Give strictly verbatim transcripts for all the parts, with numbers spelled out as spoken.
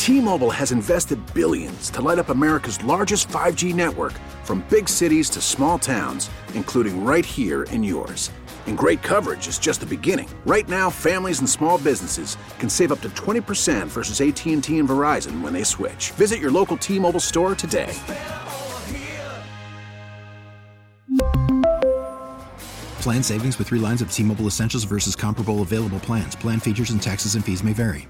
T-Mobile has invested billions to light up America's largest five G network, from big cities to small towns, including right here in yours. And great coverage is just the beginning. Right now, families and small businesses can save up to twenty percent versus A T and T and Verizon when they switch. Visit your local T-Mobile store today. Plan savings with three lines of T-Mobile Essentials versus comparable available plans. Plan features and taxes and fees may vary.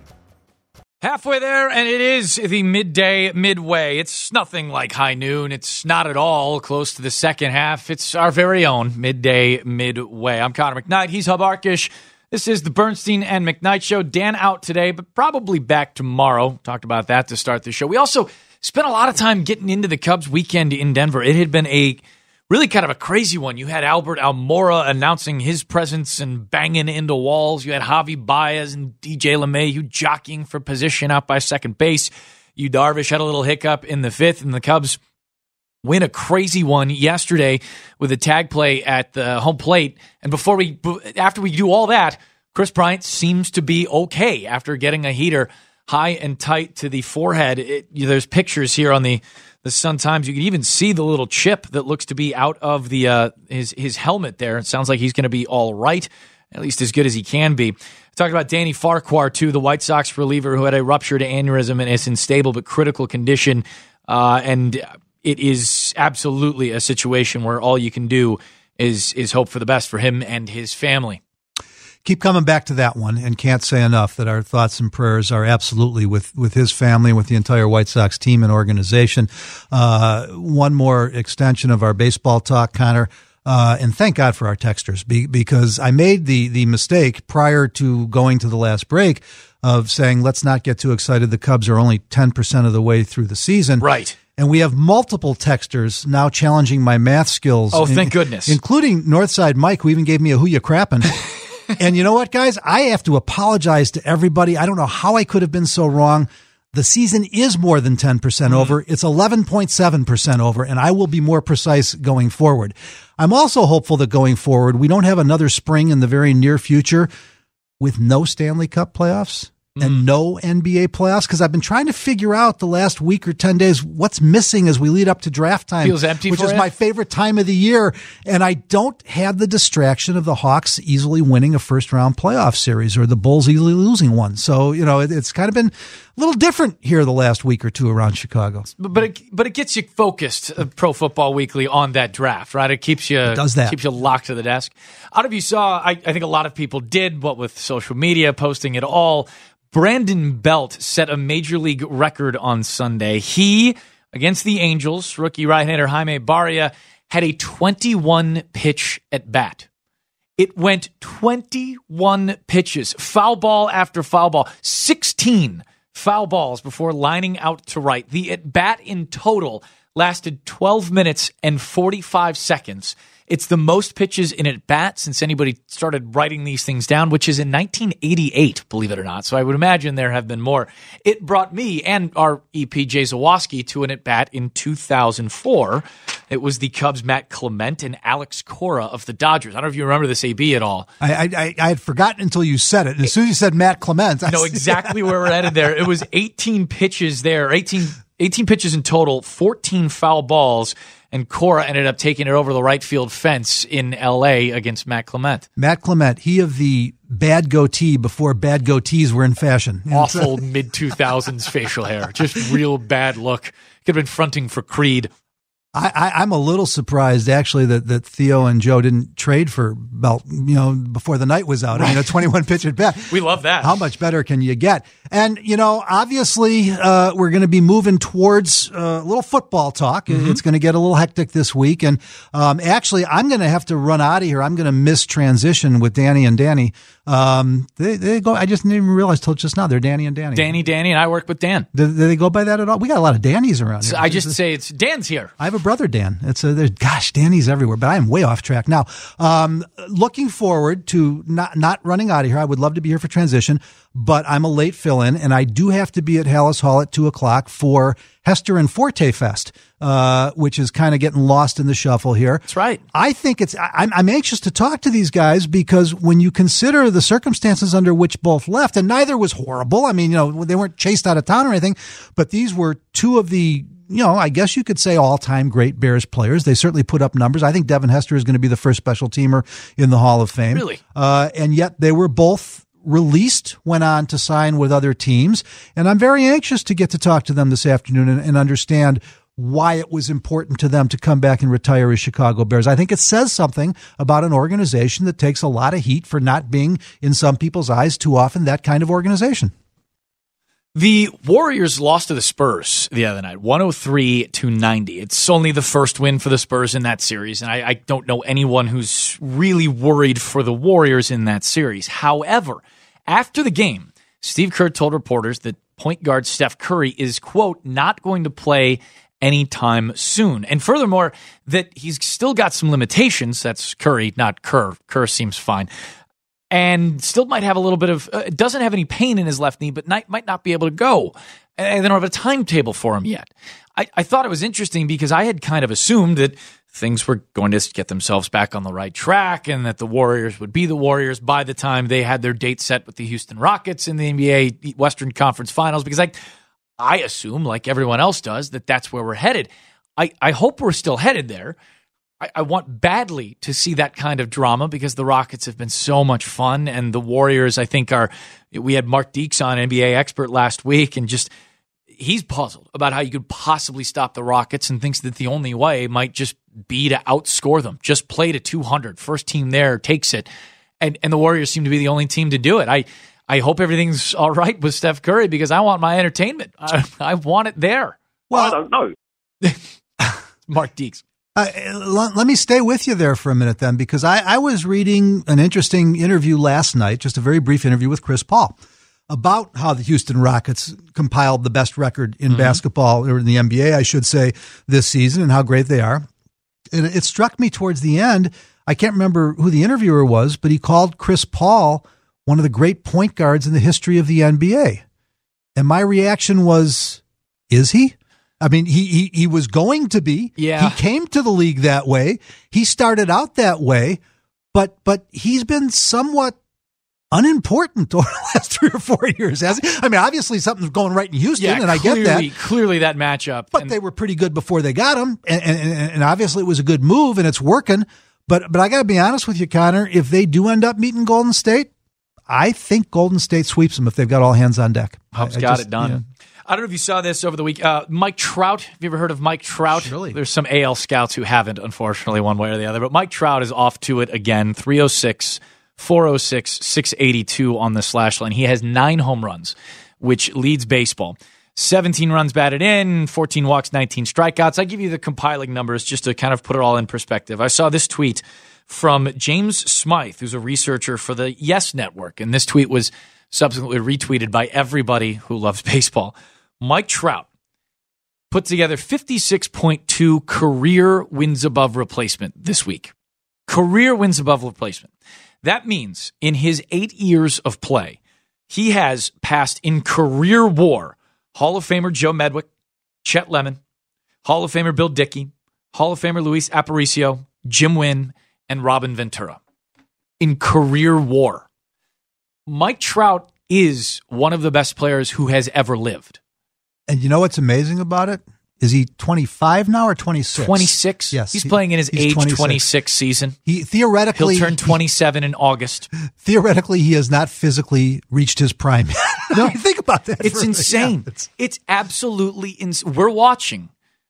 Halfway there, and it is the midday midway. It's nothing like high noon. It's not at all close to the second half. It's our very own midday midway. I'm Connor McKnight. He's Hub Arkish. This is the Bernstein and McKnight Show. Dan out today, but probably back tomorrow. Talked about that to start the show. We also spent a lot of time getting into the Cubs weekend in Denver. It had been a really kind of a crazy one. You had Albert Almora announcing his presence and banging into walls. You had Javi Baez and D J LeMahieu jockeying for position out by second base. Yu Darvish had a little hiccup in the fifth, and the Cubs win a crazy one yesterday with a tag play at the home plate. And before we, after we do all that, Chris Bryant seems to be okay after getting a heater high and tight to the forehead. It, there's pictures here on the The Sun Times. You can even see the little chip that looks to be out of the uh, his his helmet there. It sounds like he's going to be all right, at least as good as he can be. I talked about Danny Farquhar, too, the White Sox reliever who had a ruptured aneurysm and is in stable but critical condition. Uh, and it is absolutely a situation where all you can do is is hope for the best for him and his family. Keep coming back to that one, and can't say enough that our thoughts and prayers are absolutely with, with his family and with the entire White Sox team and organization. Uh, one more extension of our baseball talk, Connor, uh, and thank God for our texters, be, because I made the, the mistake prior to going to the last break of saying, let's not get too excited. The Cubs are only ten percent of the way through the season. Right. And we have multiple texters now challenging my math skills. Oh, thank in, goodness. Including Northside Mike, who even gave me a who you crappin'. And you know what, guys? I have to apologize to everybody. I don't know how I could have been so wrong. The season is more than ten percent mm. over. It's eleven point seven percent over, and I will be more precise going forward. I'm also hopeful that going forward, we don't have another spring in the very near future with no Stanley Cup playoffs and no N B A playoffs, because I've been trying to figure out the last week or ten days what's missing as we lead up to draft time. Feels empty which for is you? My favorite time of the year. And I don't have the distraction of the Hawks easily winning a first-round playoff series or the Bulls easily losing one. So, you know, it, it's kind of been a little different here the last week or two around Chicago. But but it, but it gets you focused, uh, Pro Football Weekly, on that draft, right? It keeps you, it does that. keeps you locked to the desk. I don't know if you saw, I, I think a lot of people did, what with social media, posting it all, Brandon Belt set a major league record on Sunday. He, against the Angels, rookie right-hander Jaime Barria, had a twenty-one pitch at bat. It went twenty-one pitches, foul ball after foul ball, sixteen foul balls before lining out to right. The at bat in total lasted twelve minutes and forty-five seconds. It's the most pitches in at bat since anybody started writing these things down, which is in nineteen eighty-eight, believe it or not. So I would imagine there have been more. It brought me and our E P, Jay Zawoski, to an at bat in two thousand four. It was the Cubs' Matt Clement and Alex Cora of the Dodgers. I don't know if you remember this, A B, at all. I I, I had forgotten until you said it. And as soon as you said Matt Clement, I know exactly where we're headed there. It was eighteen pitches there, eighteen, eighteen pitches in total, fourteen foul balls. And Cora ended up taking it over the right field fence in L A against Matt Clement. Matt Clement, he of the bad goatee before bad goatees were in fashion. Awful mid two thousands facial hair. Just real bad look. Could have been fronting for Creed. I, I, I'm a little surprised, actually, that, that Theo and Joe didn't trade for Belt, you know, before the night was out. Right. I mean, a twenty-one pitch at bat. We love that. How much better can you get? And, you know, obviously, uh, we're going to be moving towards uh, a little football talk. Mm-hmm. It's going to get a little hectic this week. And um, actually, I'm going to have to run out of here. I'm going to miss transition with Danny and Danny. Um, they, they go, I just didn't even realize till just now they're Danny and Danny. Danny, Danny, and I work with Dan. Do, do they go by that at all? We got a lot of Dannies around here. So I just say it's Dan's here. I have a brother, Dan. It's a, gosh, Danny's everywhere, but I am way off track now. Um, looking forward to not, not running out of here. I would love to be here for transition, but I'm a late fill-in, and I do have to be at Hallis Hall at two o'clock for Hester and Forte Fest, uh, which is kind of getting lost in the shuffle here. That's right. I think it's, I'm, I'm anxious to talk to these guys because when you consider the circumstances under which both left, and neither was horrible. I mean, you know, they weren't chased out of town or anything, but these were two of the, you know, I guess you could say all-time great Bears players. They certainly put up numbers. I think Devin Hester is going to be the first special teamer in the Hall of Fame. Really? Uh, and yet they were both released, went on to sign with other teams. And I'm very anxious to get to talk to them this afternoon and, and understand why it was important to them to come back and retire as Chicago Bears. I think it says something about an organization that takes a lot of heat for not being, in some people's eyes, too often that kind of organization. The Warriors lost to the Spurs the other night, one oh three to ninety. It's only the first win for the Spurs in that series, and I, I don't know anyone who's really worried for the Warriors in that series. However, after the game, Steve Kerr told reporters that point guard Steph Curry is, quote, not going to play anytime soon. And furthermore, that he's still got some limitations. That's Curry, not Kerr. Kerr seems fine. And still might have a little bit of, uh, doesn't have any pain in his left knee, but might, might not be able to go. And they don't have a timetable for him yet. I, I thought it was interesting because I had kind of assumed that things were going to get themselves back on the right track and that the Warriors would be the Warriors by the time they had their date set with the Houston Rockets in the N B A Western Conference Finals, because I, I assume, like everyone else does, that that's where we're headed. I, I hope we're still headed there. I, I want badly to see that kind of drama because the Rockets have been so much fun, and the Warriors, I think, are – we had Mark Deeks on, N B A expert, last week, and just – he's puzzled about how you could possibly stop the Rockets and thinks that the only way might just be to outscore them. Just play to two hundred. First team there takes it. And and the Warriors seem to be the only team to do it. I, I hope everything's all right with Steph Curry because I want my entertainment. I, I want it there. Well, I don't know. Mark Deeks. Uh, let, let me stay with you there for a minute then, because I, I was reading an interesting interview last night, just a very brief interview with Chris Paul, about how the Houston Rockets compiled the best record in mm-hmm. basketball, or in the N B A, I should say, this season, and how great they are. And it struck me towards the end, I can't remember who the interviewer was, but he called Chris Paul one of the great point guards in the history of the N B A. And my reaction was, is he? I mean, he he he was going to be. Yeah. He came to the league that way. He started out that way, but but he's been somewhat unimportant over the last three or four years, has he? I mean, obviously something's going right in Houston, yeah, and I clearly, get that. Clearly that matchup. But and they were pretty good before they got him, and, and, and obviously it was a good move, and it's working. But but I got to be honest with you, Connor, if they do end up meeting Golden State, I think Golden State sweeps them if they've got all hands on deck. Hub's I, I got just, it done. Yeah. I don't know if you saw this over the week. Uh, Mike Trout. Have you ever heard of Mike Trout? Surely. There's some A L scouts who haven't, unfortunately, one way or the other. But Mike Trout is off to it again. three oh six, four oh six, six eighty-two on the slash line. He has nine home runs, which leads baseball. seventeen runs batted in, fourteen walks, nineteen strikeouts. I give you the compiling numbers just to kind of put it all in perspective. I saw this tweet from James Smythe, who's a researcher for the Yes Network, and this tweet was subsequently retweeted by everybody who loves baseball. Mike Trout put together fifty-six point two career wins above replacement this week. Career wins above replacement. That means in his eight years of play, he has passed in career WAR Hall of Famer Joe Medwick, Chet Lemon, Hall of Famer Bill Dickey, Hall of Famer Luis Aparicio, Jim Wynn, and Robin Ventura. In career WAR. Mike Trout is one of the best players who has ever lived. And you know what's amazing about it? Is he twenty-five now or twenty-six? twenty-six. Yes. He's he, playing in his age twenty-six. twenty-six season. He theoretically He'll turn twenty-seven he, in August. Theoretically, he has not physically reached his prime. No, think about that. It's for, insane. Yeah, it's, it's absolutely insane. We're watching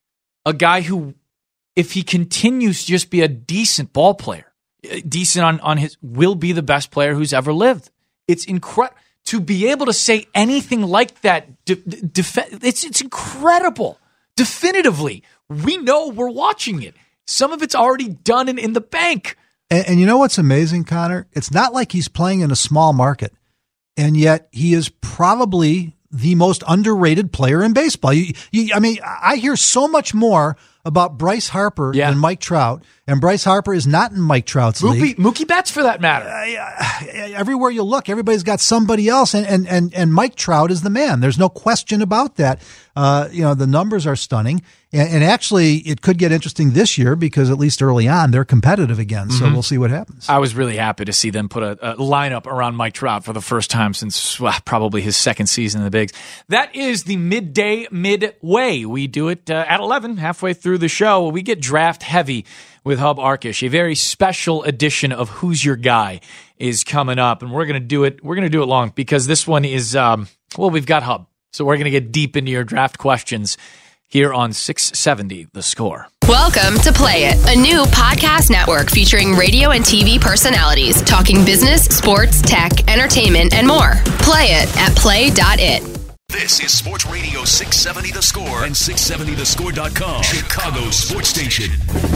a guy who, if he continues to just be a decent ball player, decent on, on his, will be the best player who's ever lived. It's incredible. To be able to say anything like that, de- de- it's it's incredible. Definitively, we know we're watching it. Some of it's already done and in the bank. And, and you know what's amazing, Connor? It's not like he's playing in a small market, and yet he is probably the most underrated player in baseball. You, you, I mean, I hear so much more about Bryce Harper Yeah. and Mike Trout, and Bryce Harper is not in Mike Trout's league. Mookie, Mookie Betts, for that matter. Everywhere you look, everybody's got somebody else, and, and, and, and Mike Trout is the man. There's no question about that. Uh, you know, the numbers are stunning, and, and actually it could get interesting this year because at least early on they're competitive again, so mm-hmm. we'll see what happens. I was really happy to see them put a, a lineup around Mike Trout for the first time since well, probably his second season in the Bigs. That is the midday midway. We do it uh, at eleven, halfway through the show. We get draft heavy with Hub Arkush. A very special edition of Who's Your Guy is coming up, and we're going to do it. We're going to do it long because this one is um, well, we've got Hub, so we're going to get deep into your draft questions here on six seventy The Score. Welcome to Play It, a new podcast network featuring radio and T V personalities talking business, sports, tech, entertainment, and more. Play it at play dot it. This is Sports Radio six seventy The Score and six seventy the score dot com, Chicago's sports station.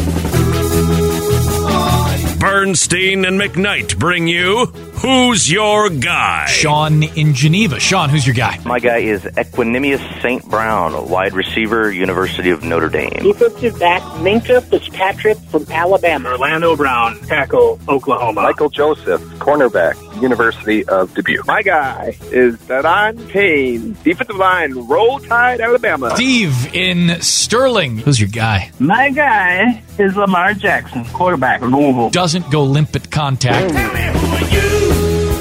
Bernstein and McKnight bring you Who's Your Guy? Sean in Geneva. Sean, who's your guy? My guy is Equanimous Saint Brown, a wide receiver, University of Notre Dame. Defensive back Minkah Fitzpatrick from Alabama. Orlando Brown, tackle, Oklahoma. Michael Joseph, cornerback, University of Dubuque. My guy is Daron Payne, defensive line, Roll Tide, Alabama. Steve in Sterling. Who's your guy? My guy is Lamar Jackson, quarterback, Louisville. Doesn't go limp at contact. Tell me who are you?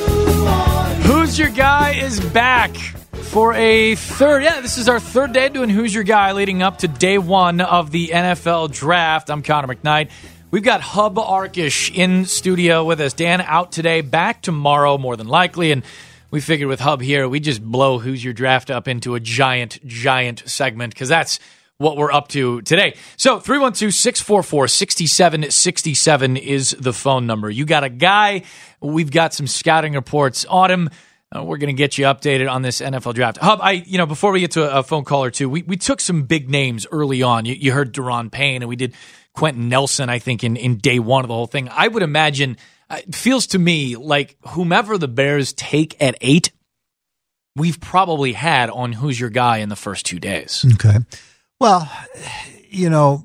Who's Your Guy is back for a third. Yeah, this is our third day doing Who's Your Guy leading up to day one of the N F L Draft. I'm Connor McKnight. We've got Hub Arkush in studio with us. Dan out today, back tomorrow more than likely, and we figured with Hub here, we just blow Who's Your Draft up into a giant, giant segment because that's what we're up to today. So three one two, six four four, six seven six seven is the phone number. You got a guy. We've got some scouting reports on him. Uh, we're going to get you updated on this N F L Draft. Hub, I, you know, before we get to a, a phone call or two, we, we took some big names early on. You, you heard Daron Payne, and we did Quentin Nelson, I think, in, in day one of the whole thing. I would imagine, uh, it feels to me like whomever the Bears take at eight, we've probably had on Who's Your Guy in the first two days. Okay. Well, you know,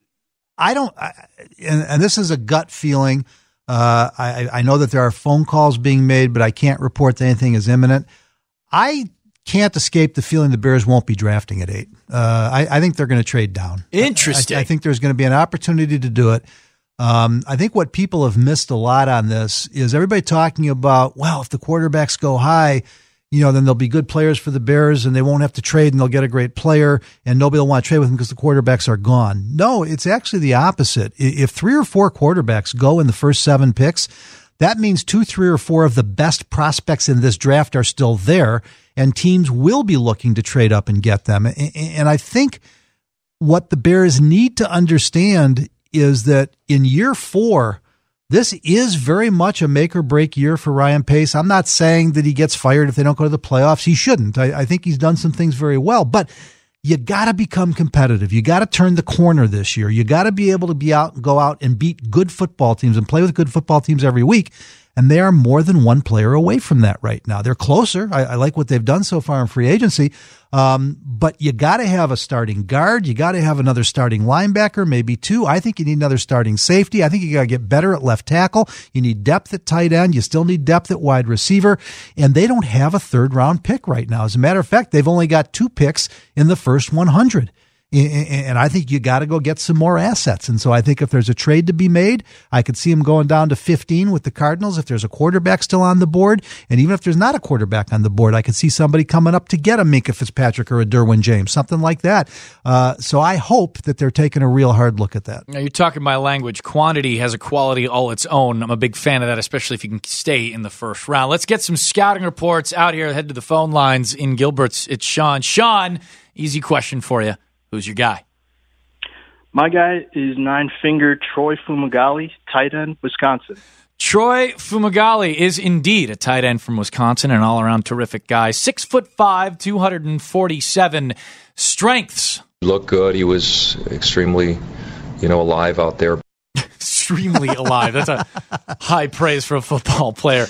I don't, I, and, and this is a gut feeling. Uh, I, I know that there are phone calls being made, but I can't report that anything is imminent. I can't escape the feeling the Bears won't be drafting at eight. Uh, I, I think they're going to trade down. Interesting. I, I think there's going to be an opportunity to do it. Um, I think what people have missed a lot on this is everybody talking about, well, if the quarterbacks go high, you know, then there'll be good players for the Bears and they won't have to trade and they'll get a great player and nobody will want to trade with them because the quarterbacks are gone. No, it's actually the opposite. If three or four quarterbacks go in the first seven picks, that means two, three, or four of the best prospects in this draft are still there and teams will be looking to trade up and get them. And I think what the Bears need to understand is that in year four, this is very much a make or break year for Ryan Pace. I'm not saying that he gets fired if they don't go to the playoffs. He shouldn't. I, I think he's done some things very well, but you got to become competitive. You got to turn the corner this year. You got to be able to be out and go out and beat good football teams and play with good football teams every week. And they are more than one player away from that right now. They're closer. I, I like what they've done so far in free agency. Um, but you got to have a starting guard. You got to have another starting linebacker, maybe two. I think you need another starting safety. I think you got to get better at left tackle. You need depth at tight end. You still need depth at wide receiver. And they don't have a third round pick right now. As a matter of fact, they've only got two picks in the first one hundred. And I think you got to go get some more assets. And so I think if there's a trade to be made, I could see him going down to fifteen with the Cardinals if there's a quarterback still on the board. And even if there's not a quarterback on the board, I could see somebody coming up to get a Minkah Fitzpatrick or a Derwin James, something like that. Uh, so I hope that they're taking a real hard look at that. Now you're talking my language. Quantity has a quality all its own. I'm a big fan of that, especially if you can stay in the first round. Let's get some scouting reports out here. Head to the phone lines in Gilbert's. It's Sean. Sean, easy question for you. Who's your guy? My guy is nine-finger Troy Fumagalli, tight end, Wisconsin. Troy Fumagalli is indeed a tight end from Wisconsin, an all-around terrific guy. Six foot five, two hundred forty-seven strengths. He looked good. He was extremely, you know, alive out there. Extremely alive. That's a high praise for a football player.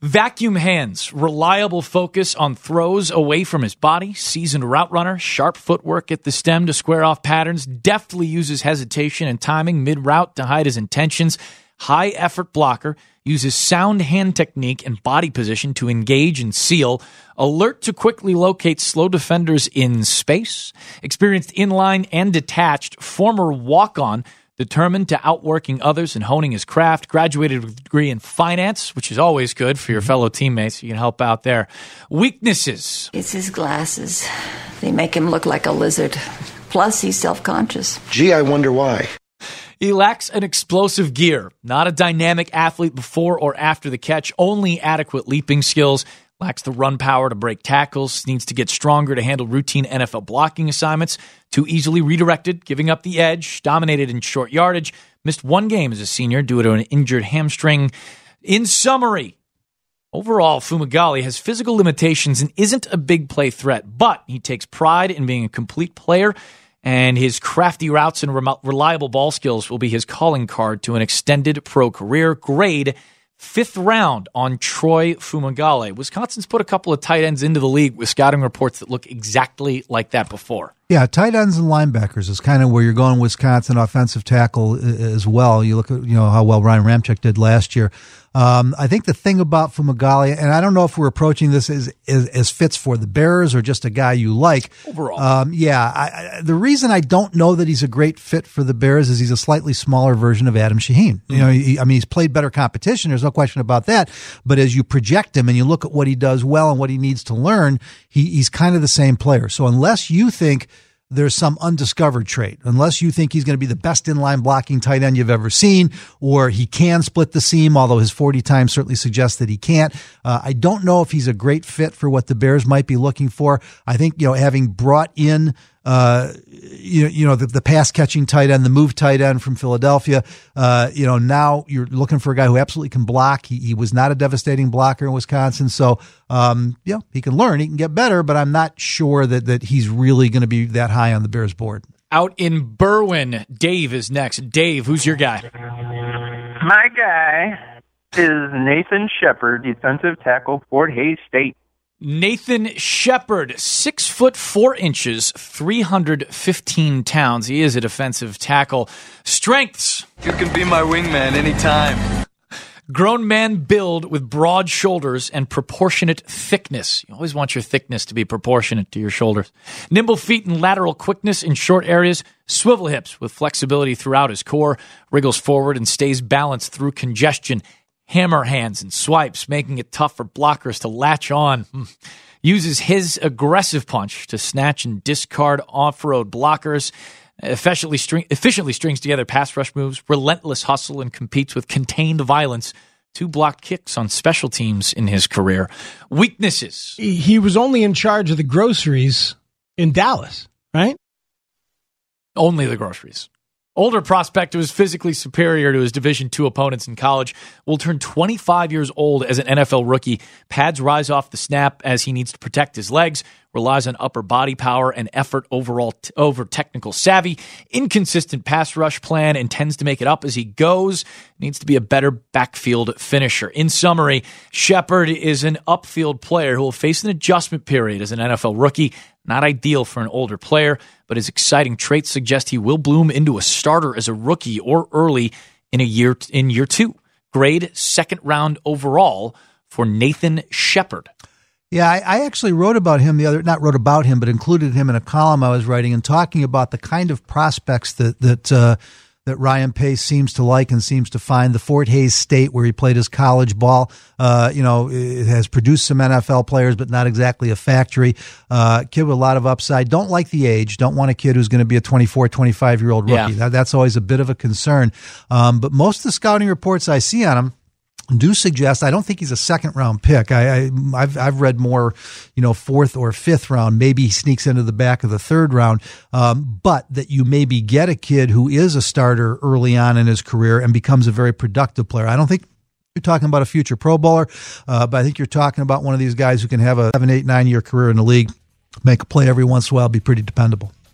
Vacuum hands, reliable focus on throws away from his body, seasoned route runner, sharp footwork at the stem to square off patterns, deftly uses hesitation and timing mid-route to hide his intentions, high-effort blocker, uses sound hand technique and body position to engage and seal, alert to quickly locate slow defenders in space, experienced inline and detached, former walk-on, determined to outworking others and honing his craft, graduated with a degree in finance, which is always good for your fellow teammates. You can help out there. Weaknesses. It's his glasses. They make him look like a lizard. Plus, he's self-conscious. Gee, I wonder why. He lacks an explosive gear, not a dynamic athlete before or after the catch, only adequate leaping skills, lacks the run power to break tackles, needs to get stronger to handle routine N F L blocking assignments, too easily redirected, giving up the edge, dominated in short yardage, missed one game as a senior due to an injured hamstring. In summary, overall, Fumagalli has physical limitations and isn't a big play threat, but he takes pride in being a complete player, and his crafty routes and re- reliable ball skills will be his calling card to an extended pro career. Grade fifth round on Troy Fumagalli. Wisconsin's put a couple of tight ends into the league with scouting reports that look exactly like that before. Yeah, tight ends and linebackers is kind of where you're going. Wisconsin offensive tackle as well. You look at you know how well Ryan Ramczyk did last year. Um, I think the thing about Fumagalli, and I don't know if we're approaching this as, as, as fits for the Bears or just a guy you like. Overall. Um, yeah, I, I, the reason I don't know that he's a great fit for the Bears is he's a slightly smaller version of Adam Shaheen. Mm-hmm. You know, he, I mean, he's played better competition. There's no question about that. But as you project him and you look at what he does well and what he needs to learn, he, he's kind of the same player. So unless you think there's some undiscovered trait, unless you think he's going to be the best inline blocking tight end you've ever seen, or he can split the seam, although his forty times certainly suggests that he can't. Uh, I don't know if he's a great fit for what the Bears might be looking for. I think, you know, having brought in, uh, you know, you know, the, the pass catching tight end, the move tight end from Philadelphia, uh, you know, now you're looking for a guy who absolutely can block. He, he was not a devastating blocker in Wisconsin. So, um, yeah, he can learn, he can get better, but I'm not sure that, that he's really going to be that high on the Bears board. Out in Berwyn, Dave is next. Dave, who's your guy? My guy is Nathan Shepard, defensive tackle, Fort Hays State. Nathan Shepard, six foot four inches, three hundred fifteen pounds. He is a defensive tackle. Strengths. You can be my wingman anytime. Grown man build with broad shoulders and proportionate thickness. You always want your thickness to be proportionate to your shoulders. Nimble feet and lateral quickness in short areas. Swivel hips with flexibility throughout his core. Wriggles forward and stays balanced through congestion. Hammer hands and swipes, making it tough for blockers to latch on. Uses his aggressive punch to snatch and discard off-road blockers. Efficiently, string, efficiently strings together pass rush moves, relentless hustle, and competes with contained violence. Two blocked kicks on special teams in his career. Weaknesses. He was only in charge of the groceries in Dallas, right? Only the groceries. Older prospect who is physically superior to his Division two opponents in college will turn twenty-five years old as an N F L rookie. Pads rise off the snap as he needs to protect his legs, relies on upper body power and effort overall t- over technical savvy, inconsistent pass rush plan, and tends to make it up as he goes, needs to be a better backfield finisher. In summary, Shepard is an upfield player who will face an adjustment period as an N F L rookie. Not ideal for an older player, but his exciting traits suggest he will bloom into a starter as a rookie or early in a year in year two. Grade second round overall for Nathan Shepard. Yeah, I, I actually wrote about him the other, not wrote about him, but included him in a column I was writing and talking about the kind of prospects that that uh, that Ryan Pace seems to like and seems to find. The Fort Hays State, where he played his college ball, uh, you know, it has produced some N F L players, but not exactly a factory. Uh, kid with a lot of upside. Don't like the age. Don't want a kid who's going to be a twenty-four, twenty-five-year-old rookie. Yeah. That, that's always a bit of a concern. Um, but most of the scouting reports I see on him do suggest, I don't think he's a second round pick. I, I I've I've read more, you know, fourth or fifth round. Maybe he sneaks into the back of the third round. Um, but that you maybe get a kid who is a starter early on in his career and becomes a very productive player. I don't think you're talking about a future Pro Bowler, uh, but I think you're talking about one of these guys who can have a seven, eight, nine year career in the league, make a play every once in a while, be pretty dependable.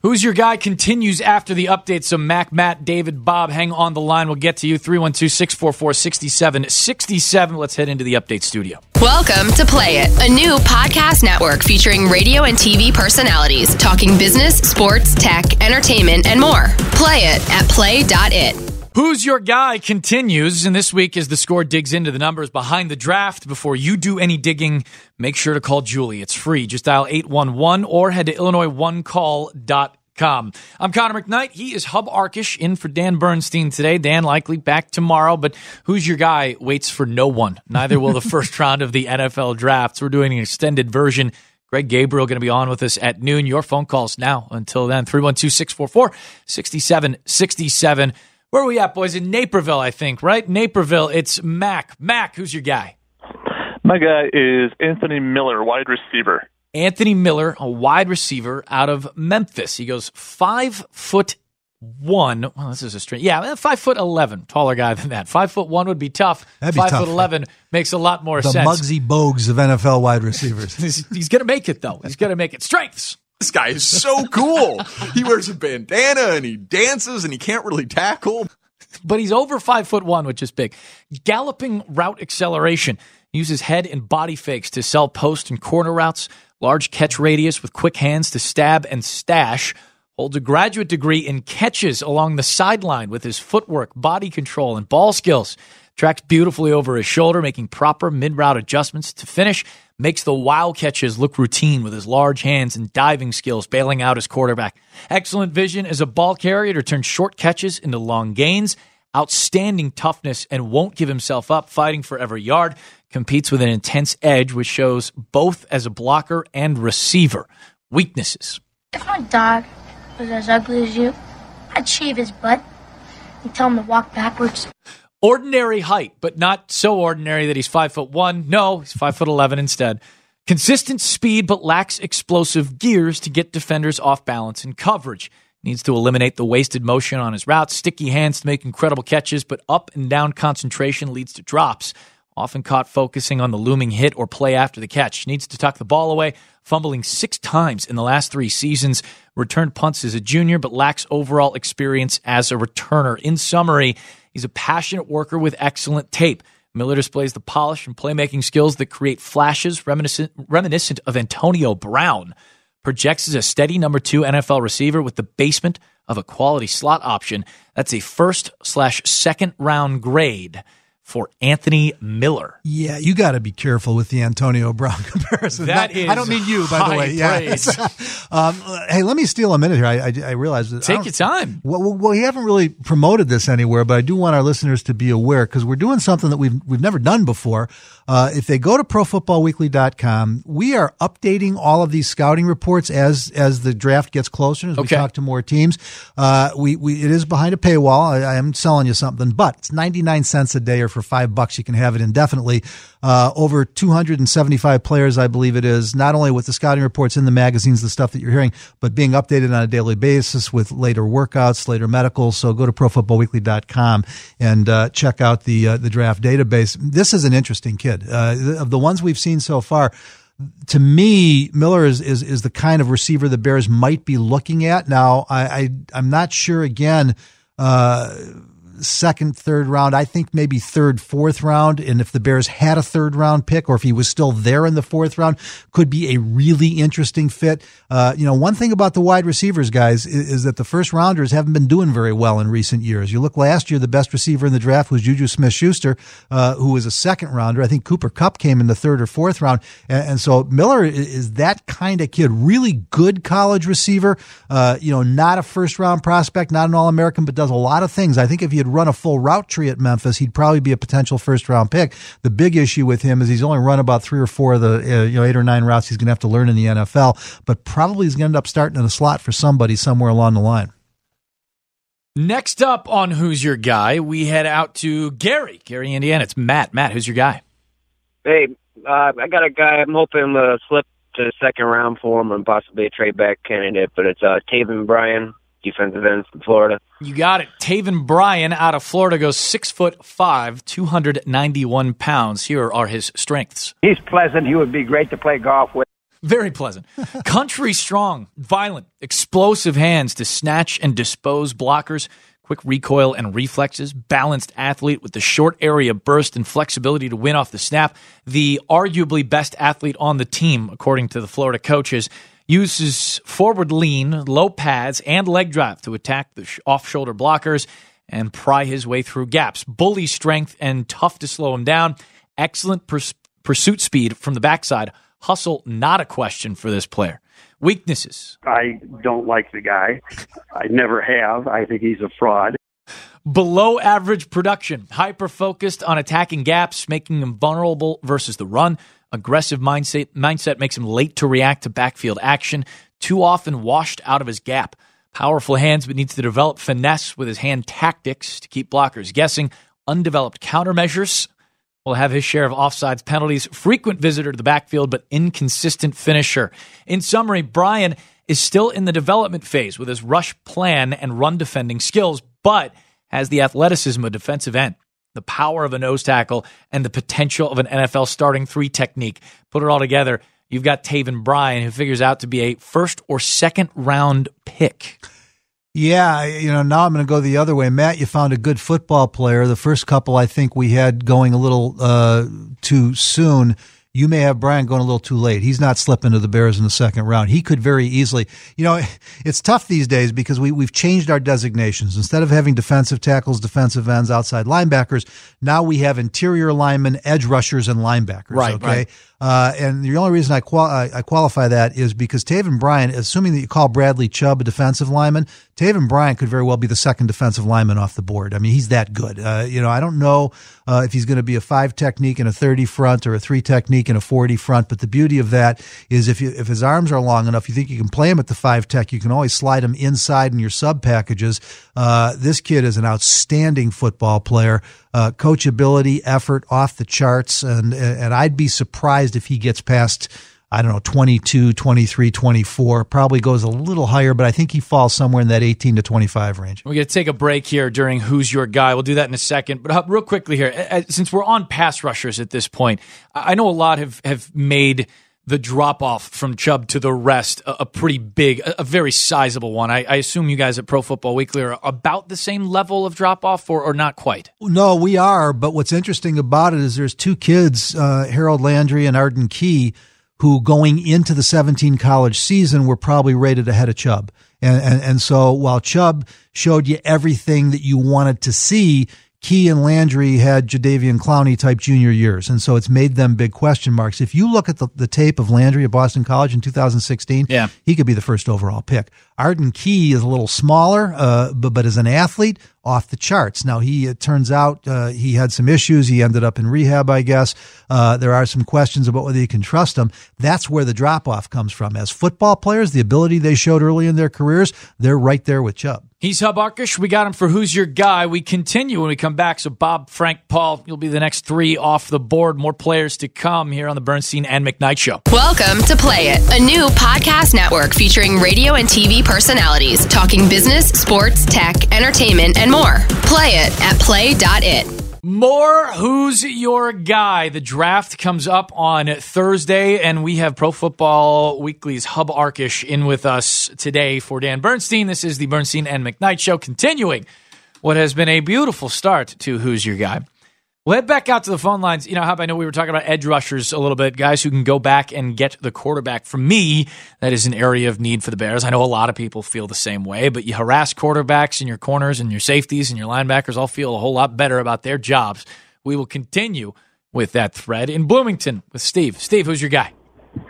Who's Your Guy continues after the update. So Mac, Matt, David, Bob, hang on the line. We'll get to you. three one two, six four four, six seven six seven. Let's head into the update studio. Welcome to Play It, a new podcast network featuring radio and T V personalities talking business, sports, tech, entertainment, and more. Play it at play dot it. Who's Your Guy continues, and this week as the Score digs into the numbers behind the draft. Before you do any digging, make sure to call Julie. It's free. Just dial eight one one or head to illinois one call dot com. I'm Connor McKnight. He is Hub Arkish in for Dan Bernstein today. Dan likely back tomorrow, but Who's Your Guy waits for no one. Neither will the first round of the N F L draft. So we're doing an extended version. Greg Gabriel going to be on with us at noon. Your phone calls now until then. three one two, six four four, six seven six seven. Where are we at, boys? In Naperville, I think, right? Naperville, it's Mac. Mac, who's your guy? My guy is Anthony Miller, wide receiver. Anthony Miller, a wide receiver out of Memphis. He goes five foot one. Well, this is a strange. Yeah, five foot eleven. Taller guy than that. Five foot one would be tough. That'd be five tough. foot eleven makes a lot more the sense. The Muggsy Bogues of N F L wide receivers. he's he's going to make it, though. He's going to make it. Strengths. This guy is so cool. He wears a bandana and he dances and he can't really tackle. But he's over five foot one, which is big. Galloping route acceleration. He uses head and body fakes to sell post and corner routes. Large catch radius with quick hands to stab and stash. Holds a graduate degree in catches along the sideline with his footwork, body control, and ball skills. Tracks beautifully over his shoulder, making proper mid-route adjustments to finish. Makes the wow catches look routine with his large hands and diving skills, bailing out his quarterback. Excellent vision as a ball carrier to turn short catches into long gains. Outstanding toughness and won't give himself up, fighting for every yard. Competes with an intense edge, which shows both as a blocker and receiver. Weaknesses. If my dog was as ugly as you, I'd shave his butt and tell him to walk backwards. Ordinary height, but not so ordinary that he's five foot one. No, he's five foot eleven instead. Consistent speed, but lacks explosive gears to get defenders off balance in coverage. Needs to eliminate the wasted motion on his routes. Sticky hands to make incredible catches, but up and down concentration leads to drops. Often caught focusing on the looming hit or play after the catch. Needs to tuck the ball away, fumbling six times in the last three seasons. Returned punts as a junior, but lacks overall experience as a returner. In summary, he's a passionate worker with excellent tape. Miller displays the polish and playmaking skills that create flashes reminiscent, reminiscent of Antonio Brown. Projects as a steady number two N F L receiver with the basement of a quality slot option. That's a first slash second round grade for Anthony Miller. Yeah, you got to be careful with the Antonio Brown comparison. That Not, is I don't mean you, by the way. Yeah. um, hey, let me steal a minute here. I, I, I realize that. Take your time. Well, well, we haven't really promoted this anywhere, but I do want our listeners to be aware because we're doing something that we've we've never done before. Uh, if they go to pro football weekly dot com, we are updating all of these scouting reports as as the draft gets closer, as okay. we talk to more teams. Uh, we, we it is behind a paywall. I, I am selling you something, but it's ninety-nine cents a day, or for five bucks you can have it indefinitely. Uh, over two hundred seventy-five players, I believe it is, not only with the scouting reports in the magazines, the stuff that you're hearing, but being updated on a daily basis with later workouts, later medicals. So go to pro football weekly dot com and uh, check out the uh, the draft database. This is an interesting kid. Uh, of the ones we've seen so far, to me, Miller is, is, is the kind of receiver the Bears might be looking at. Now, I, I, I'm not sure, again, uh, second, third round. I think maybe third, fourth round. And if the Bears had a third round pick, or if he was still there in the fourth round, could be a really interesting fit. Uh, you know, one thing about the wide receivers, guys, is, is that the first rounders haven't been doing very well in recent years. You look last year, the best receiver in the draft was Juju Smith-Schuster, uh, who was a second rounder. I think Cooper Kupp came in the third or fourth round. And, and so Miller is, is that kind of kid, really good college receiver, uh, you know, not a first round prospect, not an All-American, but does a lot of things. I think if he had run a full route tree at Memphis, he'd probably be a potential first round pick. The big issue with him is he's only run about three or four of the uh, you know eight or nine routes he's going to have to learn in the N F L, but probably he's going to end up starting in a slot for somebody somewhere along the line. Next up on Who's Your Guy, we head out to Gary, Gary, Indiana. It's Matt. Matt, who's your guy? Hey, uh, I got a guy I'm hoping to slip to the second round for him and possibly a trade back candidate, but it's uh, Taven Bryan, defensive end from Florida. You got it. Taven Bryan out of Florida goes six foot five, two hundred ninety-one pounds. Here are his strengths. He's pleasant. He would be great to play golf with. Very pleasant. Country strong, violent, explosive hands to snatch and dispose blockers, quick recoil and reflexes, balanced athlete with the short area burst and flexibility to win off the snap. The arguably best athlete on the team, according to the Florida coaches, uses forward lean, low pads, and leg drive to attack the off-shoulder blockers and pry his way through gaps. Bully strength and tough to slow him down. Excellent pers- pursuit speed from the backside. Hustle, not a question for this player. Weaknesses. I don't like the guy. I never have. I think he's a fraud. Below average production. Hyper-focused on attacking gaps, making him vulnerable versus the run. Aggressive mindset, mindset makes him late to react to backfield action. Too often washed out of his gap. Powerful hands, but needs to develop finesse with his hand tactics to keep blockers guessing. Undeveloped countermeasures. Will have his share of offsides penalties. Frequent visitor to the backfield, but inconsistent finisher. In summary, Brian is still in the development phase with his rush plan and run defending skills, but has the athleticism of a defensive end, the power of a nose tackle, and the potential of an N F L starting three technique. Put it all together, you've got Taven Bryan, who figures out to be a first or second round pick. Yeah, you know, now I'm going to go the other way. Matt, you found a good football player. The first couple I think we had going a little uh, too soon. You may have Brian going a little too late. He's not slipping to the Bears in the second round. He could very easily. You know, it's tough these days because we, we've changed our designations. Instead of having defensive tackles, defensive ends, outside linebackers, now we have interior linemen, edge rushers, and linebackers. Right, okay? right. Uh, and the only reason I, qual- I, I qualify that is because Taven Bryan, assuming that you call Bradley Chubb a defensive lineman, Taven Bryan could very well be the second defensive lineman off the board. I mean, he's that good. Uh, you know, I don't know uh, if he's going to be a five technique and a thirty front or a three technique and a forty front. But the beauty of that is if you, if his arms are long enough, you think you can play him at the five tech, you can always slide him inside in your sub packages. Uh, this kid is an outstanding football player. Uh, coachability, effort off the charts. And, and I'd be surprised if he gets past, I don't know, twenty-two, twenty-three, twenty-four, probably goes a little higher, but I think he falls somewhere in that eighteen to twenty-five range. We're going to take a break here during Who's Your Guy. We'll do that in a second. But uh, real quickly here, since we're on pass rushers at this point, I know a lot have, have made the drop-off from Chubb to the rest a, a pretty big, a, a very sizable one. I, I assume you guys at Pro Football Weekly are about the same level of drop-off or, or not quite? No, we are. But what's interesting about it is there's two kids, uh, Harold Landry and Arden Key, who going into the seventeen college season were probably rated ahead of Chubb. And, and, and so while Chubb showed you everything that you wanted to see, Key and Landry had Jadeveon Clowney type junior years. And so it's made them big question marks. If you look at the, the tape of Landry at Boston College in two thousand sixteen, yeah. he could be the first overall pick. Arden Key is a little smaller, uh, but, but as an athlete, off the charts. Now, he, it turns out uh, he had some issues. He ended up in rehab, I guess. Uh, there are some questions about whether you can trust him. That's where the drop-off comes from. As football players, the ability they showed early in their careers, they're right there with Chubb. He's Hub Arkush. We got him for Who's Your Guy. We continue when we come back. So Bob, Frank, Paul, you'll be the next three off the board. More players to come here on the Bernstein and McKnight Show. Welcome to Play It, a new podcast network featuring radio and T V personalities talking business, sports, tech, entertainment, and more. Play it at play dot it. More Who's Your Guy. The draft comes up on Thursday, and we have Pro Football Weekly's Hub Arkush in with us today for Dan Bernstein. This is the Bernstein and McKnight Show, continuing what has been a beautiful start to Who's Your Guy. We'll head back out to the phone lines. You know, Hub, I know we were talking about edge rushers a little bit, guys who can go back and get the quarterback. For me, that is an area of need for the Bears. I know a lot of people feel the same way, but you harass quarterbacks and your corners and your safeties and your linebackers all feel a whole lot better about their jobs. We will continue with that thread in Bloomington with Steve. Steve, who's your guy?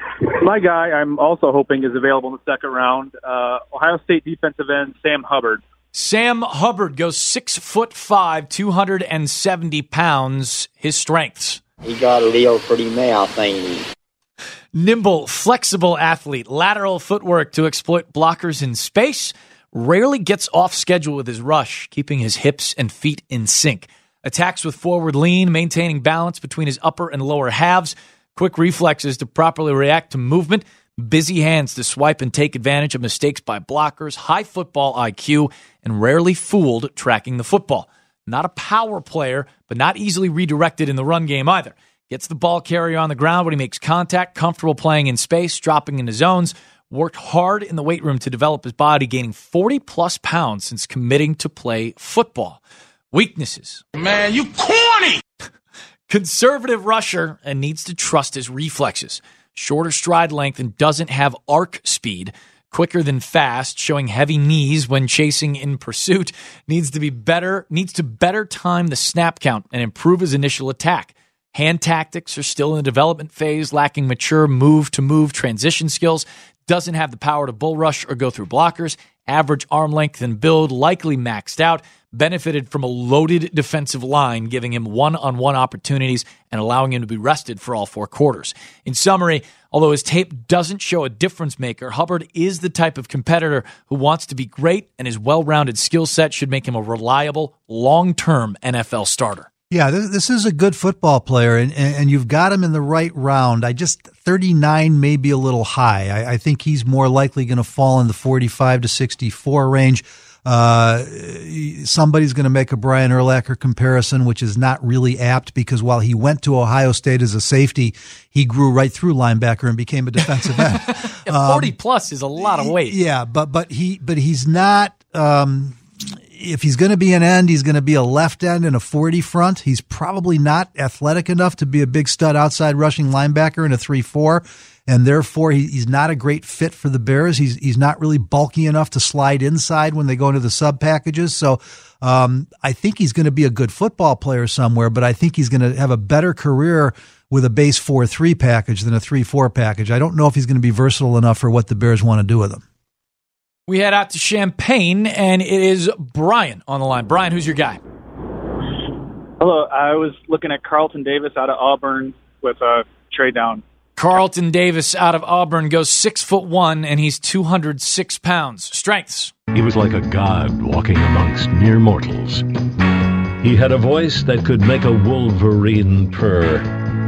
My guy, I'm also hoping is available in the second round. Uh, Ohio State defensive end Sam Hubbard. Sam Hubbard goes six foot five, two hundred seventy pounds. His strengths: he got a real pretty mouth, ain't he? Nimble, flexible athlete, lateral footwork to exploit blockers in space. Rarely gets off schedule with his rush, keeping his hips and feet in sync. Attacks with forward lean, maintaining balance between his upper and lower halves. Quick reflexes to properly react to movement. Busy hands to swipe and take advantage of mistakes by blockers, high football I Q, and rarely fooled tracking the football. Not a power player, but not easily redirected in the run game either. Gets the ball carrier on the ground when he makes contact, comfortable playing in space, dropping into zones. Worked hard in the weight room to develop his body, gaining forty-plus pounds since committing to play football. Weaknesses. Man, you corny! Conservative rusher and needs to trust his reflexes. Shorter stride length and doesn't have arc speed. Quicker than fast, showing heavy knees when chasing in pursuit. Needs to be better, needs to better time the snap count and improve his initial attack. Hand tactics are still in the development phase, lacking mature move-to-move transition skills. Doesn't have the power to bull rush or go through blockers. Average arm length and build, likely maxed out. Benefited from a loaded defensive line, giving him one-on-one opportunities and allowing him to be rested for all four quarters. In summary, although his tape doesn't show a difference maker, Hubbard is the type of competitor who wants to be great, and his well-rounded skill set should make him a reliable, long-term N F L starter. Yeah, this, this is a good football player, and, and you've got him in the right round. I just, thirty-nine may be a little high. I, I think he's more likely going to fall in the forty-five to sixty-four range. Uh, somebody's going to make a Brian Urlacher comparison, which is not really apt because while he went to Ohio State as a safety, he grew right through linebacker and became a defensive end. yeah, forty um, plus is a lot of weight. Yeah, but but he but he's not. Um, if he's going to be an end, he's going to be a left end and a forty front. He's probably not athletic enough to be a big stud outside rushing linebacker in a three four. And therefore, he, he's not a great fit for the Bears. He's he's not really bulky enough to slide inside when they go into the sub packages. So um, I think he's going to be a good football player somewhere, but I think he's going to have a better career with a base four three package than a three four package. I don't know if he's going to be versatile enough for what the Bears want to do with him. We head out to Champaign, and it is Brian on the line. Brian, who's your guy? Hello. I was looking at Carlton Davis out of Auburn with a trade down. Carlton Davis out of Auburn goes six foot one, and he's two hundred six pounds. Strengths. He was like a god walking amongst mere mortals. He had a voice that could make a wolverine purr.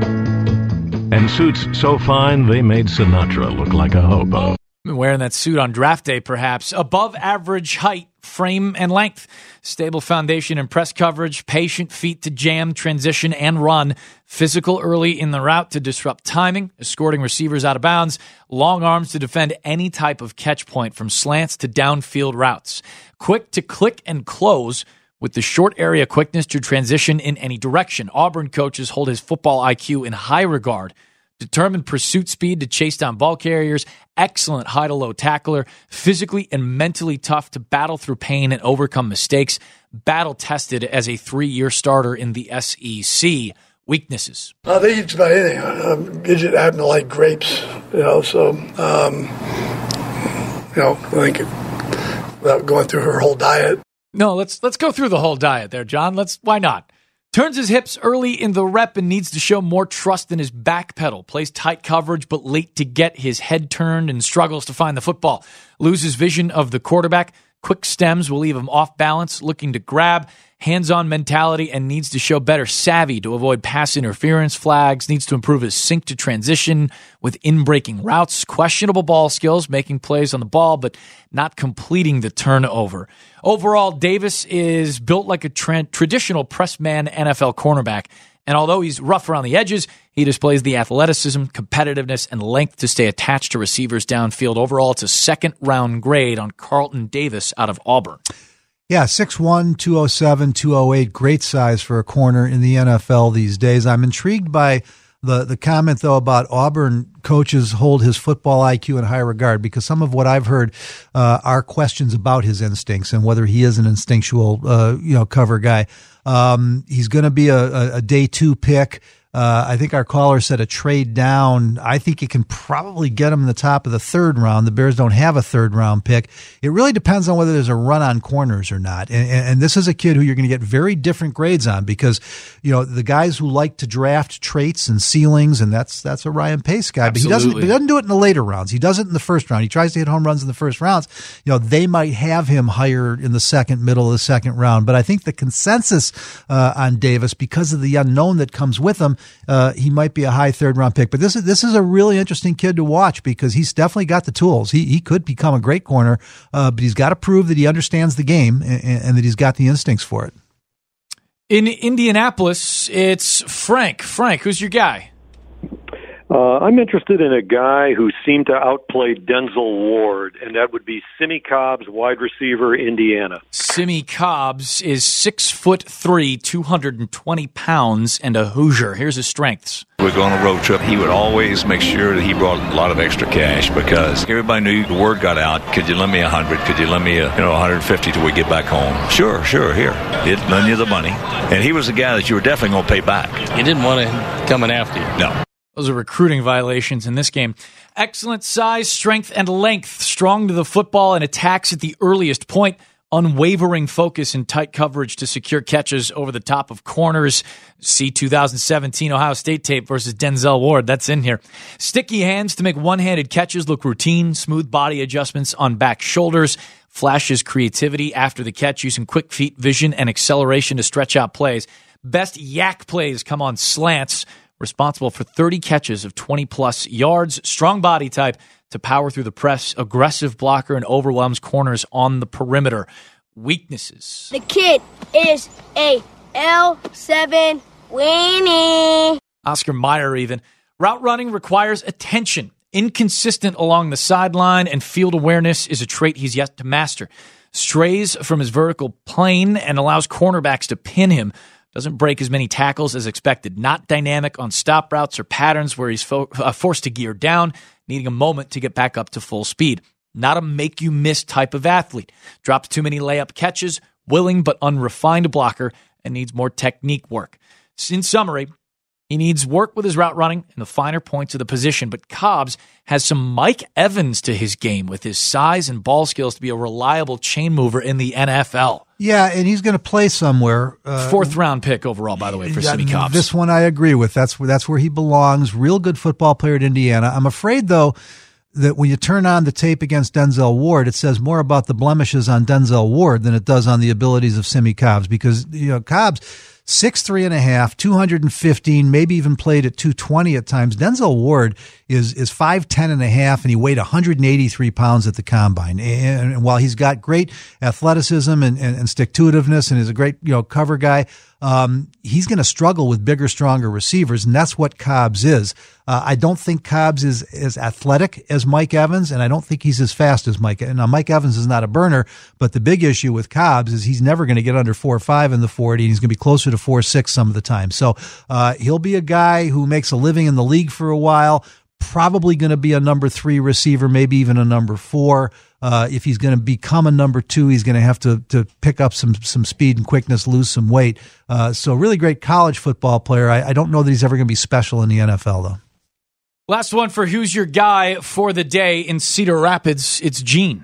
And suits so fine they made Sinatra look like a hobo. Been wearing that suit on draft day, perhaps. Above average height, frame, and length. Stable foundation and press coverage. Patient feet to jam, transition, and run. Physical early in the route to disrupt timing. Escorting receivers out of bounds. Long arms to defend any type of catch point from slants to downfield routes. Quick to click and close with the short area quickness to transition in any direction. Auburn coaches hold his football I Q in high regard. Determined pursuit speed to chase down ball carriers, excellent high-to-low tackler, physically and mentally tough to battle through pain and overcome mistakes, battle-tested as a three-year starter in the S E C. Weaknesses. Uh, they eat just about anything. Um, Gidget happen to like grapes, you know, so, um, you know, I think without going through her whole diet. No, let's let's go through the whole diet there, John. Let's why not? Turns his hips early in the rep and needs to show more trust in his back pedal. Plays tight coverage but late to get his head turned and struggles to find the football. Loses vision of the quarterback. Quick stems will leave him off balance, looking to grab. Hands-on mentality and needs to show better savvy to avoid pass interference flags. Needs to improve his sync to transition with in-breaking routes. Questionable ball skills, making plays on the ball but not completing the turnover. Overall, Davis is built like a tra- traditional press man N F L cornerback. And although he's rough around the edges, he displays the athleticism, competitiveness, and length to stay attached to receivers downfield. Overall, it's a second-round grade on Carlton Davis out of Auburn. Yeah, six one, two oh seven, two oh eight, great size for a corner in the N F L these days. I'm intrigued by the, the comment, though, about Auburn coaches hold his football I Q in high regard, because some of what I've heard uh, are questions about his instincts and whether he is an instinctual uh, you know, cover guy. Um, he's going to be a, a, a day two pick. Uh, I think our caller said a trade down. I think it can probably get him in the top of the third round. The Bears don't have a third round pick. It really depends on whether there's a run on corners or not. And, and, and this is a kid who you're going to get very different grades on, because, you know, the guys who like to draft traits and ceilings, and that's, that's a Ryan Pace guy, but he doesn't, he doesn't do it in the later rounds. He does it in the first round. He tries to hit home runs in the first rounds. You know, they might have him higher in the second, middle of the second round. But I think the consensus uh, on Davis, because of the unknown that comes with him, Uh, he might be a high third round pick. But this is this is a really interesting kid to watch, because he's definitely got the tools. He he could become a great corner, uh, but he's got to prove that he understands the game and, and that he's got the instincts for it. In Indianapolis, it's Frank. Frank, who's your guy? Uh, I'm interested in a guy who seemed to outplay Denzel Ward, and that would be Simmie Cobbs, wide receiver, Indiana. Simmie Cobbs is six foot three, two hundred twenty pounds, and a Hoosier. Here's his strengths. We go on a road trip. He would always make sure that he brought a lot of extra cash because everybody knew the word got out. Could you lend me a hundred? Could you lend me a, you know, one hundred fifty till we get back home? Sure, sure, here. He'd lend you the money. And he was the guy that you were definitely going to pay back. He didn't want to come in after you. No. Those are recruiting violations in this game. Excellent size, strength, and length. Strong to the football and attacks at the earliest point. Unwavering focus and tight coverage to secure catches over the top of corners. See two thousand seventeen Ohio State tape versus Denzel Ward. That's in here. Sticky hands to make one-handed catches look routine. Smooth body adjustments on back shoulders. Flashes creativity after the catch using quick feet vision and acceleration to stretch out plays. Best yak plays come on slants. Responsible for thirty catches of twenty-plus yards. Strong body type to power through the press. Aggressive blocker and overwhelms corners on the perimeter. Weaknesses. The kid is a L seven weenie. Oscar Mayer even. Route running requires attention. Inconsistent along the sideline, and field awareness is a trait he's yet to master. Strays from his vertical plane and allows cornerbacks to pin him. Doesn't break as many tackles as expected. Not dynamic on stop routes or patterns where he's fo- uh, forced to gear down, needing a moment to get back up to full speed. Not a make-you-miss type of athlete. Drops too many layup catches, willing but unrefined blocker, and needs more technique work. In summary, he needs work with his route running and the finer points of the position, but Cobbs has some Mike Evans to his game with his size and ball skills to be a reliable chain mover in the N F L. Yeah, and he's going to play somewhere. Uh, Fourth round pick overall, by the way, for Simmie Cobbs. This one I agree with. That's where, that's where he belongs. Real good football player at Indiana. I'm afraid, though, that when you turn on the tape against Denzel Ward, it says more about the blemishes on Denzel Ward than it does on the abilities of Simmie Cobbs, because, you know, Cobbs, six three and a half, two hundred fifteen, maybe even played at two twenty at times. Denzel Ward is is five ten and a half, and he weighed one hundred eighty-three pounds at the combine. And, and while he's got great athleticism and, and, and stick-to-itiveness and is a great, you know, cover guy, um, he's going to struggle with bigger, stronger receivers, and that's what Cobbs is. Uh, I don't think Cobbs is as athletic as Mike Evans, and I don't think he's as fast as Mike. Now, Mike Evans is not a burner, but the big issue with Cobbs is he's never going to get under four five in the forty, and he's going to be closer to four six some of the time. So uh, he'll be a guy who makes a living in the league for a while, probably going to be a number three receiver, maybe even a number four. Uh, if he's going to become a number two, he's going to have to to pick up some some speed and quickness, lose some weight. Uh, so really great college football player. I, I don't know that he's ever going to be special in the N F L, though. Last one for Who's Your Guy for the day in Cedar Rapids. It's Gene.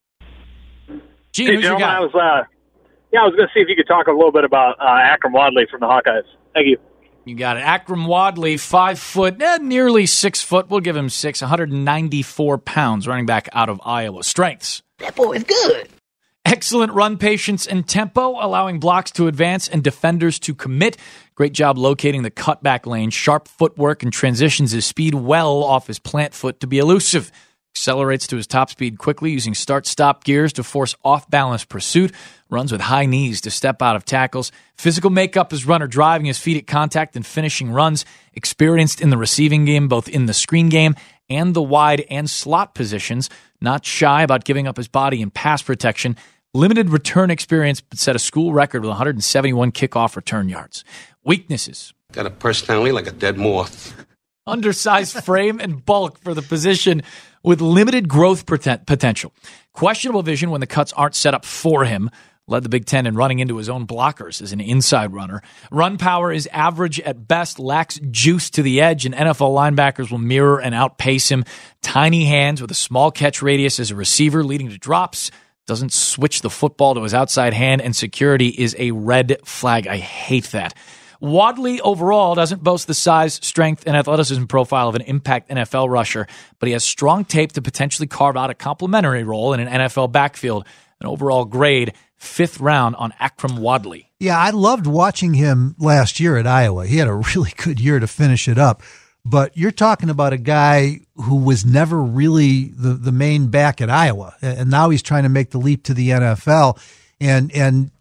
Gene, hey, who's your guy? I was, uh, yeah, I was going to see if you could talk a little bit about uh, Akram Wadley from the Hawkeyes. Thank you. You got it. Akram Wadley, five foot, eh, nearly six foot. We'll give him six, one hundred ninety-four pounds, running back out of Iowa. Strengths. That boy is good. Excellent run patience and tempo, allowing blocks to advance and defenders to commit. Great job locating the cutback lane. Sharp footwork and transitions his speed well off his plant foot to be elusive. Accelerates to his top speed quickly using start-stop gears to force off-balance pursuit. Runs with high knees to step out of tackles. Physical makeup as runner, driving his feet at contact and finishing runs. Experienced in the receiving game, both in the screen game and the wide and slot positions. Not shy about giving up his body in pass protection. Limited return experience, but set a school record with one hundred seventy-one kickoff return yards. Weaknesses. Got a personality like a dead moth. Undersized frame and bulk for the position with limited growth potential. Questionable vision when the cuts aren't set up for him. Led the Big Ten in running into his own blockers as an inside runner. Run power is average at best, lacks juice to the edge, and N F L linebackers will mirror and outpace him. Tiny hands with a small catch radius as a receiver, leading to drops. Doesn't switch the football to his outside hand, and security is a red flag. I hate that. Wadley overall doesn't boast the size, strength, and athleticism profile of an impact N F L rusher, but he has strong tape to potentially carve out a complementary role in an N F L backfield. An overall grade, fifth round on Akram Wadley. Yeah, I loved watching him last year at Iowa. He had a really good year to finish it up. But you're talking about a guy who was never really the, the main back at Iowa, and now he's trying to make the leap to the N F L. And and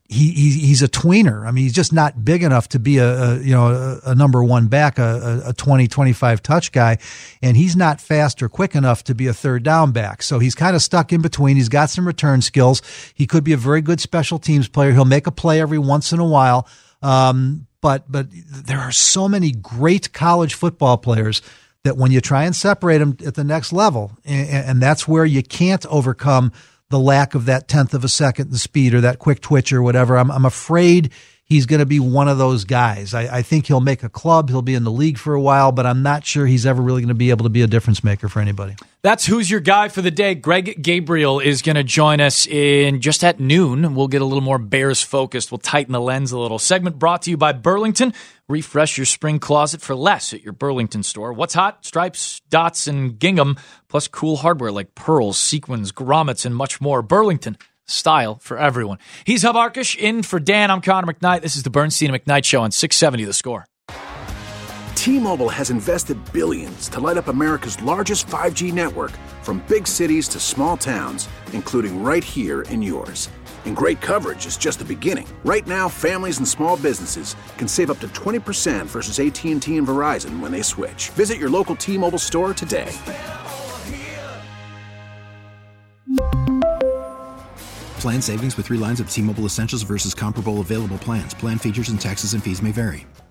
he, he he's a tweener. I mean, he's just not big enough to be a, a you know a, a number one back, a, a twenty, twenty-five touch guy, and he's not fast or quick enough to be a third down back. So he's kind of stuck in between. He's got some return skills. He could be a very good special teams player. He'll make a play every once in a while. Um, but but there are so many great college football players that when you try and separate them at the next level, and, and that's where you can't overcome the lack of that tenth of a second, the speed or that quick twitch or whatever. I'm, I'm afraid he's going to be one of those guys. I, I think he'll make a club. He'll be in the league for a while, but I'm not sure he's ever really going to be able to be a difference maker for anybody. That's Who's Your Guy for the day. Greg Gabriel is going to join us in just at noon. We'll get a little more Bears focused. We'll tighten the lens a little. Segment brought to you by Burlington. Refresh your spring closet for less at your Burlington store. What's hot? Stripes, dots, and gingham, plus cool hardware like pearls, sequins, grommets, and much more. Burlington. Style for everyone. He's Hub Arkush in for Dan. I'm Connor McKnight. This is the Bernstein and McKnight Show on six seventy The Score. T-Mobile has invested billions to light up America's largest five G network, from big cities to small towns, including right here in yours. And great coverage is just the beginning. Right now, families and small businesses can save up to twenty percent versus A T and T and Verizon when they switch. Visit your local T-Mobile store today. Plan savings with three lines of T-Mobile Essentials versus comparable available plans. Plan features and taxes and fees may vary.